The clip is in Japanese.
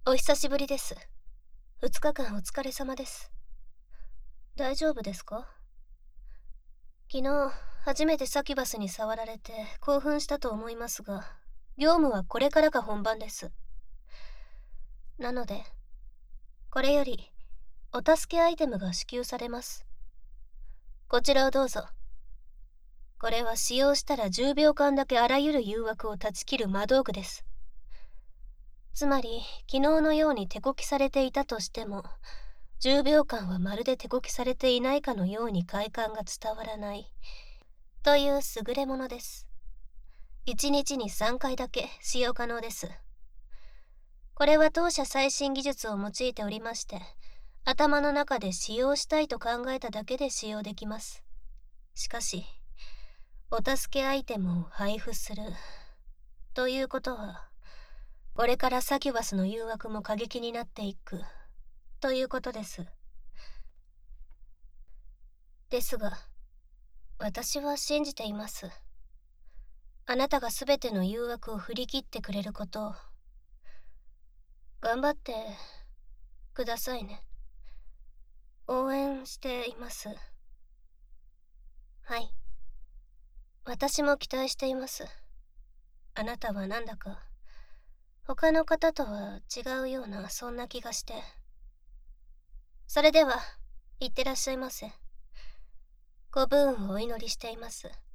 お久しぶりです。2日間お疲れ様です。大丈夫ですか？昨日、初めてサキュバスに触られて興奮したと思いますが、業務はこれからが本番です。なので、これより、お助けアイテムが支給されます。こちらをどうぞ。これは使用したら10秒間だけあらゆる誘惑を断ち切る魔道具です。つまり、昨日のように手こきされていたとしても、10秒間はまるで手こきされていないかのように快感が伝わらないという優れものです。1日に3回だけ使用可能です。これは当社最新技術を用いておりまして、頭の中で使用したいと考えただけで使用できます。しかし、お助けアイテムを配布するということは、これからサキュバスの誘惑も過激になっていくということです。ですが、私は信じています。あなたがすべての誘惑を振り切ってくれることを。頑張ってくださいね。応援しています。はい。私も期待しています。あなたはなんだか、他の方とは違うような、そんな気がして。それでは、いってらっしゃいませ。ご武運をお祈りしています。